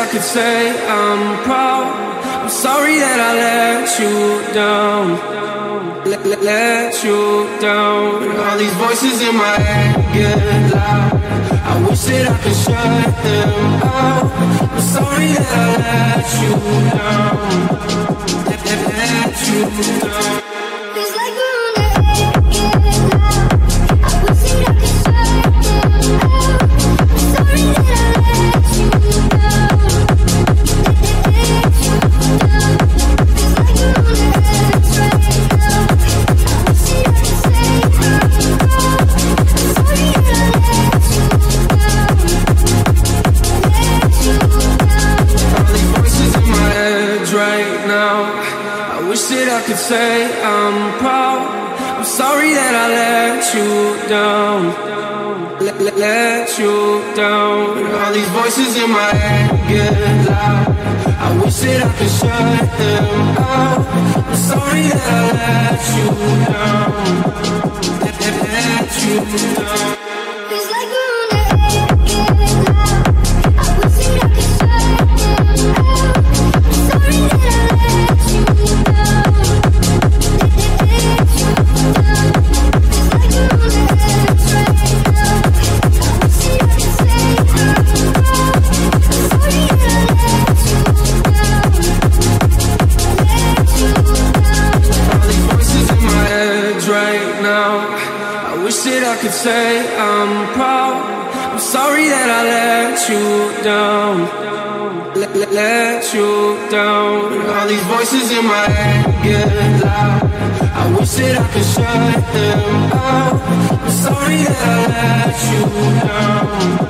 I could say I'm proud. I'm sorry that I let you down. Let you down. All these voices in my head get loud. I wish that I could shut them out. I'm sorry that I let you down. Let you down. It's like we're on the edge now. I wish that I could shut them out. I'm sorry that I let you down. Let you down. It's like we're on the edge right now. I wish that I could say I'm wrong. I'm sorry that I let you down. Let you down. All these voices in my head right now. I wish that I could say I'm proud. I'm sorry that I let you down. Let you down. All these voices in my head get loud. I wish that I could shut them out. I'm sorry that I let you down. Let you down. It's like we're on the edge now. I wish that I could shut them out. I'm sorry that I let you down. Let you down. It's like we're on the edge right now. I wish that I could say I'm wrong. I'm sorry that I let you down. Let you down. All these voices in my head right now. I wish that I could say I'm proud. I'm sorry that I let you down. Let you down. All these voices in my head get loud. I wish that I could shut them out. I'm sorry that I let you down.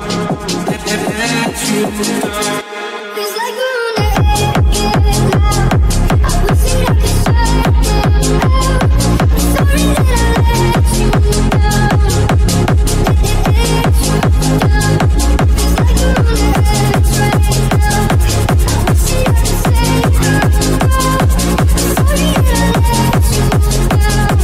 Let you down. It's like we're on the edge now. I wish that I could shut them out. I'm sorry that I let you down. Let you down. It's like we're on the edge right now. I wish that I could say I'm wrong. I'm sorry that I let you down.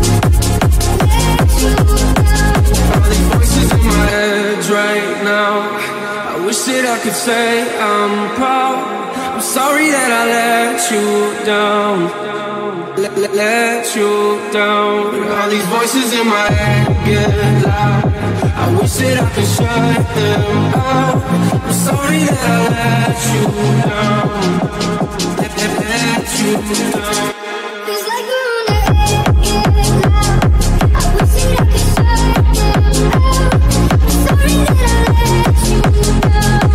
Let you down. All these voices in my head right now. I wish that I could say I'm proud. I'm sorry that I let you down. Let you down. All these voices in my head get loud. I wish that I could shut them out. I'm sorry that I let you down. Let you down. It's like we're on the edge now. I wish that I could shut them out. I'm sorry that I let you down.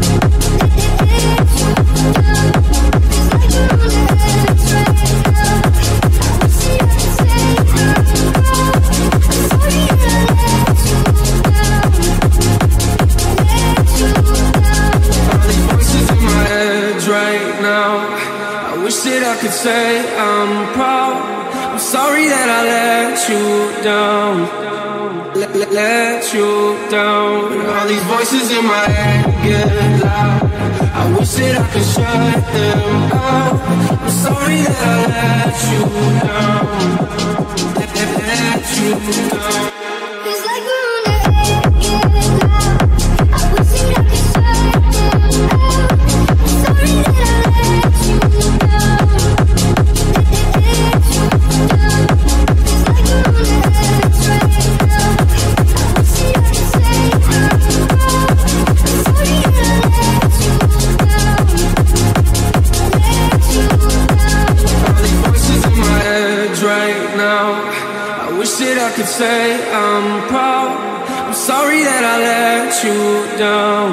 Let you down. It's like we're on the edge right now. I wish that I could say I'm wrong. I'm sorry that I let you down. Let you down. All these voices in my head right now. I wish that I could say I'm proud. I'm sorry that I let you down. Let you down. All these voices in my head get loud. I wish that I could shut them out. I'm sorry that I let you down. Let you down. It's like we're on the edge now. I wish that I could shut them out. I'm sorry that I let you down. Let you down. It's like we're on the edge right now. I wish that I could say I'm wrong. I'm sorry that I let you down. Let you down. All these voices in my head right now. I wish that I could say I'm proud. I'm sorry that I let you down.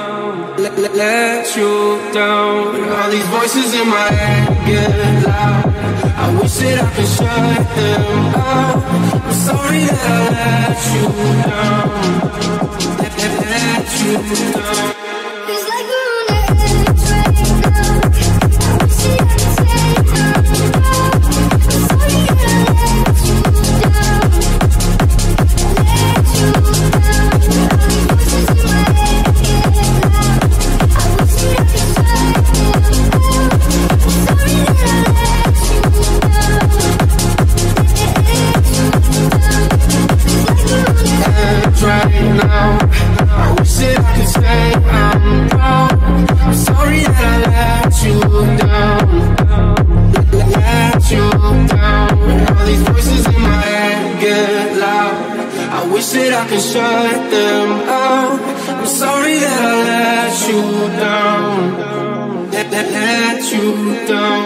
Let you down. All these voices in my head get loud. I wish that I could shut them out. I'm sorry that I let you down. Let you down. It's like we're on the edge right now. I wish that I could say I'm wrong. I'm sorry that I let you down. Let you down. All these voices in my head get loud. I wish that I could shut them out. I'm sorry that I let you down. Let you down. It's like we're on the edge. wish that I could shut them out. I'm sorry that I let you down. Let you down.